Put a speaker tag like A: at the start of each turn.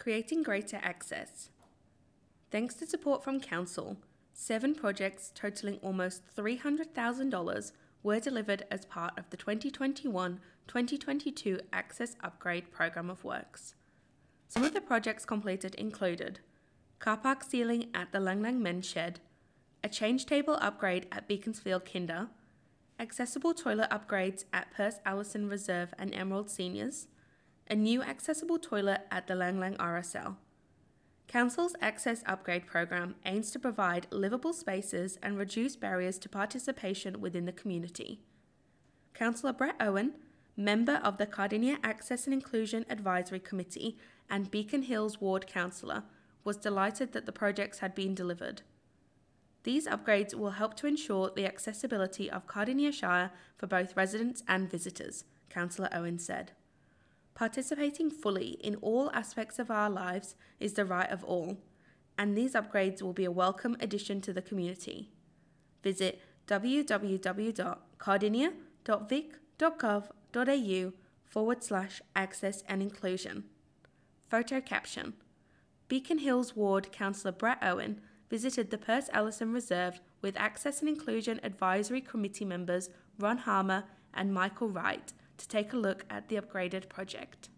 A: Creating greater access. Thanks to support from Council, 7 projects totalling almost $300,000 were delivered as part of the 2021-2022 Access Upgrade Programme of Works. Some of the projects completed included car park ceiling at the Lang Lang Men's Shed, a change table upgrade at Beaconsfield Kinder, accessible toilet upgrades at Perth Allison Reserve and Emerald Seniors, a new accessible toilet at the Lang Lang RSL. Council's Access Upgrade Programme aims to provide livable spaces and reduce barriers to participation within the community. Councillor Brett Owen, member of the Cardinia Access and Inclusion Advisory Committee and Beacon Hills Ward Councillor, was delighted that the projects had been delivered. These upgrades will help to ensure the accessibility of Cardinia Shire for both residents and visitors, Councillor Owen said. Participating fully in all aspects of our lives is the right of all, and these upgrades will be a welcome addition to the community. Visit www.cardinia.vic.gov.au/access and inclusion. Photo caption. Beacon Hills Ward Councillor Brett Owen visited the Perth Allison Reserve with Access and Inclusion Advisory Committee members Ron Harmer and Michael Wright to take a look at the upgraded project.